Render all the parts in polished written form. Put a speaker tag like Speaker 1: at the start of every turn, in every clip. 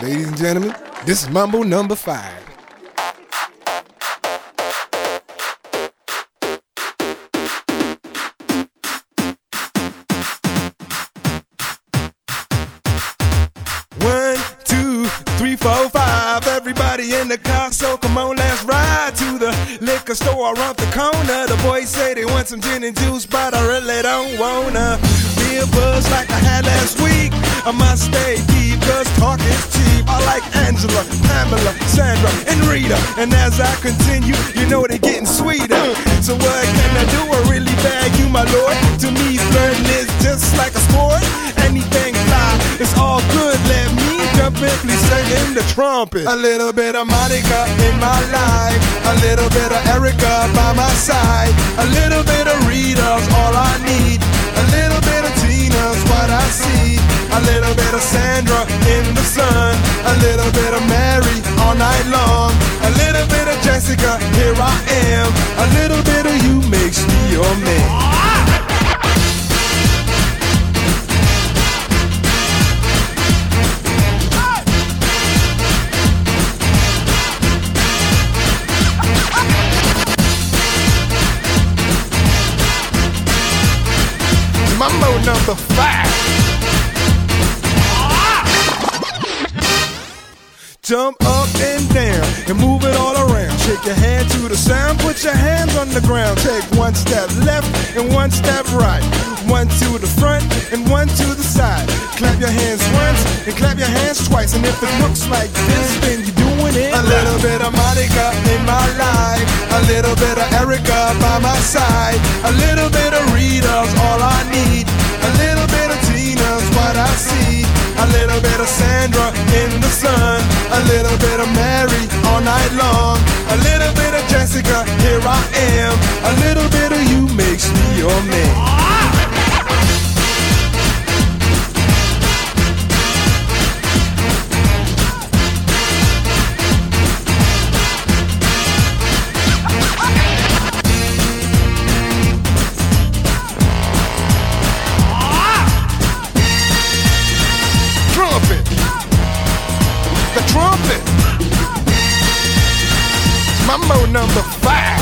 Speaker 1: Ladies and gentlemen, this is Mambo number 5. One, two, three, four, five. Everybody in the car, so come on, let's ride to the liquor store around the corner. The boys say they want some gin and juice, but I really don't wanna be a buzz like I had last week. I must stay deep, cause talk is cheap. I like Angela, Pamela, Sandra, and Rita. And as I continue, you know they're getting sweeter. So what can I do? I really bag you, my lord. To me, flirting is just like a sport. Anything fly, it's all good. Let me jump in, please sing in the trumpet. A little bit of Monica in my life, a little bit of Erica by my side, a little bit of Rita's all I need, a little bit of Tina's what I see, a little bit of Sandra in the sun, a little bit of Mary all night long, a little bit of Jessica, here I am, a little bit of you makes me your man. Mambo number 5. Jump up and down and move it all around. Shake your hand to the sound, put your hands on the ground. Take one step left and one step right. One to the front and one to the side. Clap your hands once and clap your hands twice. And if it looks like this, then you're doing it. A little bit of Monica in my life, a little bit of Erica by my side, a little bit of Rita's all I need, a little bit of Tina's what I see, a little bit of Sandra in the sun, a little bit of Mary all night long, a little bit of Jessica, here I am, a little bit of you makes me your man. The trumpet. Mambo number 5.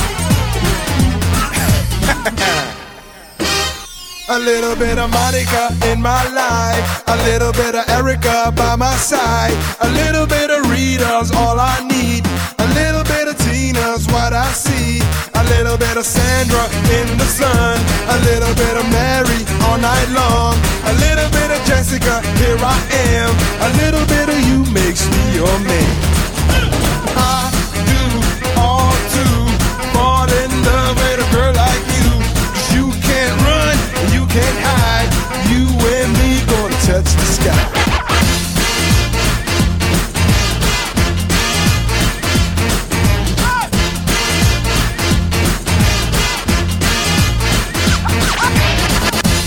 Speaker 1: A little bit of Monica in my life, a little bit of Erica by my side, a little bit of Rita's all I need, a little bit of Tina's what I see, a little bit of Sandra in the sun, a little bit of Mary all night long, a little bit of Jessica, here I am, a little bit of you makes me your man. I do all to fall in love with a girl like you, 'cause you can't run and you can't hide, you and me gonna touch the sky.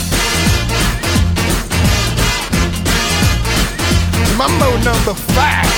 Speaker 1: Mambo number 5.